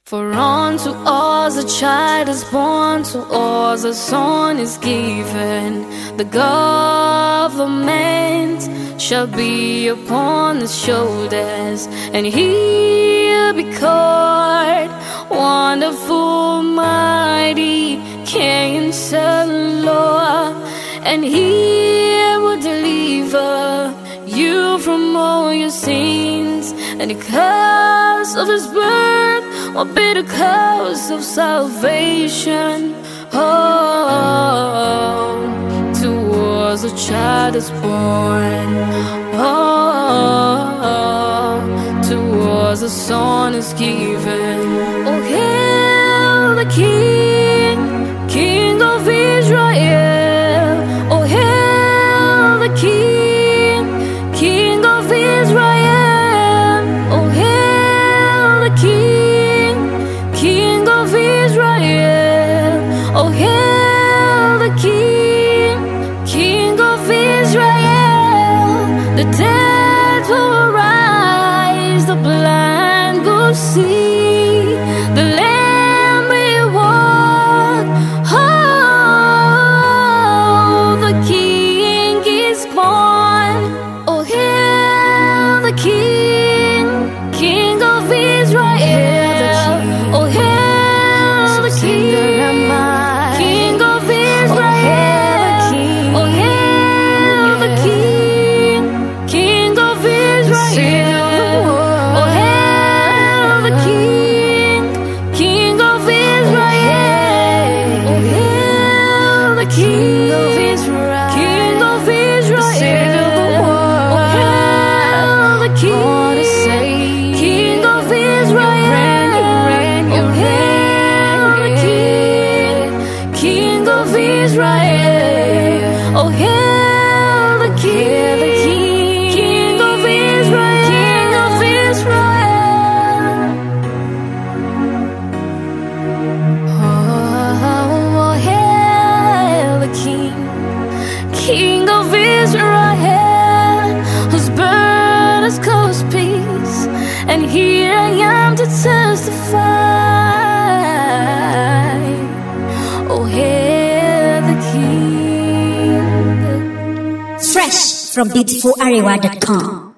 For unto us a child is born, to us a son is given. The government shall be upon his shoulders, and he'll be called Wonderful, Mighty Counselor, and he will deliver you from all your sins. And the curse of his birth will be the curse of salvation. Oh, to us a child is born. Oh, to us a son is given. Oh, hail the King, King of Israel. Oh, hail the King, King of Israel. Oh, hail the King, King of Israel. Oh, hail the King, King of Israel. The dead will rise, the blind will see, the Lamb will walk. Oh, the King is born. Oh, hail the King, King of Israel. Oh, hail the King, King of Israel. Oh, hail the King, King of Israel. Oh, hail the King, King of Israel. Oh, hail the King of Israel, King of Israel. Oh, hail the King, King of Israel. Oh, hail the King, King of Israel. Oh, hail the King, King of Israel, King of Israel. Oh, hail the King, King of Israel, whose birth has caused peace, and here I am to testify. Oh, hail the King. Fresh from beautifularewa.com.